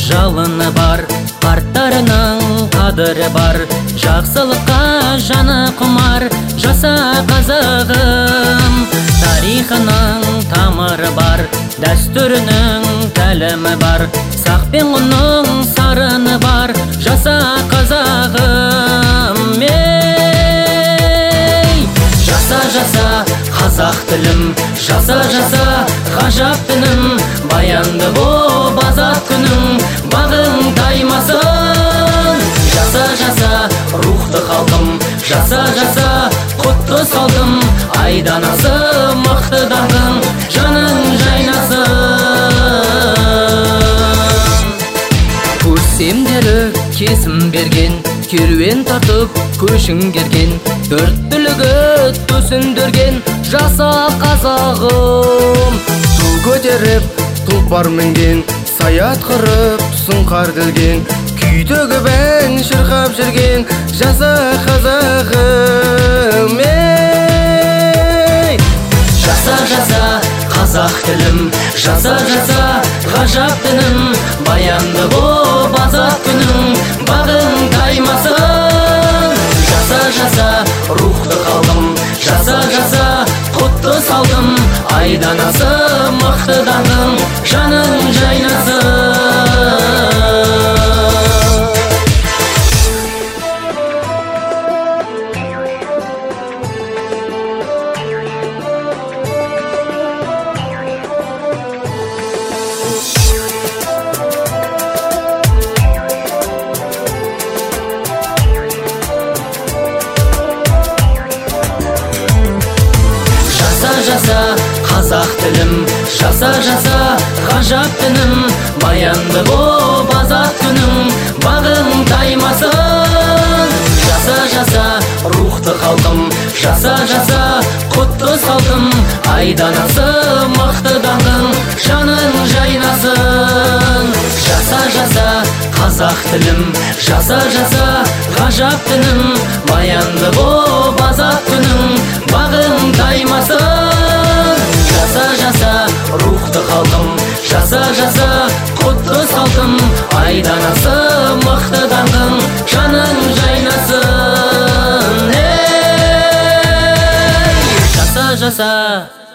жалыны бар, қарттарының қадірі бар. Жақсылыққа жаны құмар, жаса қазағым. Тарихының тамыры бар, дәстүрінің тәлімі бар. Сақ пен құнның сарыны бар, жаса қазағым. Жаса жаса қазақ тілім, жаса жаса ғажап дінім. Баянды боп азат күнің, бағың таймасын. Жаса жаса рухты халқым, жаса жаса құтты салдым. Айдан асып мықты даңғың, жаның жайнасын. Көсемдері кесім берген, керуен тартып көшің керген. Төрт түлігі төсіндірген, жаса қазағым. Ту көтеріп тұлпар мінген, саят қырып сұңқар ділген. Күй төгіп ән шырқап жүрген, жаса қазағым. Жаса жаса қазақ тілім, жаса жаса ғажап дінім. Баянды боп азат күнің, бағың таймасын. Жаса жаса рухты қалдым, жаса жаса құтты салдым. Айдан асып мықты даңғың, жаның жайнасын. Жаса қазақ тілім, жаса жаса ғажап дінім. Баянды боп азат күнің, бағың таймасын. Жаса жаса рухты халқым, жаса жаса құтты салдым. Айдан асып мықты даңғың, жаның жайнасын. Жаса жаса қазақ тілім, жаса жаса ғажап дінім. Баянды боп азат күнің, бағың таймасын. Жаса жаса рухты халқым, жаса жаса құтты салдым. Айдан асып мықты даңғың, жаның жайнасын. Жаса жаса